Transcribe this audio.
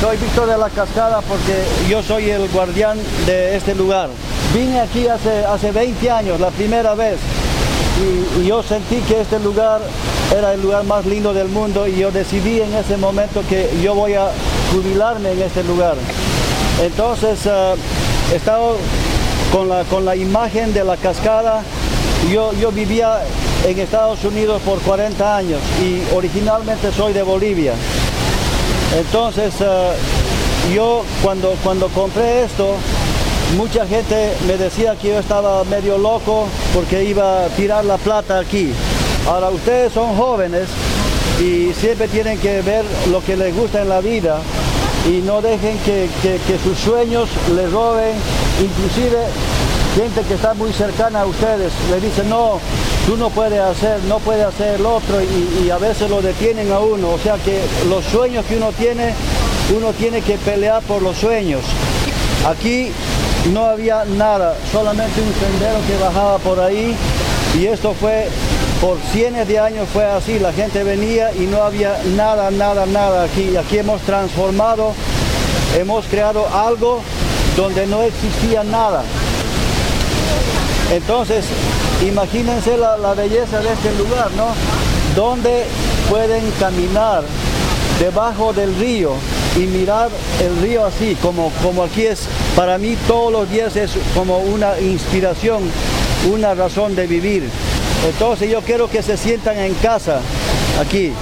Soy Víctor de la Cascada porque yo soy el guardián de este lugar. Vine aquí hace 20 años, la primera vez, y yo sentí que este lugar era el lugar más lindo del mundo y yo decidí en ese momento que yo voy a jubilarme en este lugar. Entonces he estado con la imagen de la cascada. Yo vivía en Estados Unidos por 40 años y originalmente soy de Bolivia. Entonces yo cuando compré esto, mucha gente me decía que yo estaba medio loco porque iba a tirar la plata aquí. Ahora ustedes son jóvenes y siempre tienen que ver lo que les gusta en la vida y no dejen que sus sueños les roben. Inclusive gente que está muy cercana a ustedes le dicen no, tú no puedes hacer el otro y a veces lo detienen a uno. O sea que los sueños que uno tiene que pelear por los sueños. Aquí no había nada, solamente un sendero que bajaba por ahí y esto fue por cientos de años fue así. La gente venía y no había nada aquí. Aquí hemos transformado, hemos creado algo donde no existía nada. Entonces, imagínense la belleza de este lugar, ¿no? Donde pueden caminar debajo del río y mirar el río así, como aquí es, para mí todos los días es como una inspiración, una razón de vivir. Entonces yo quiero que se sientan en casa aquí.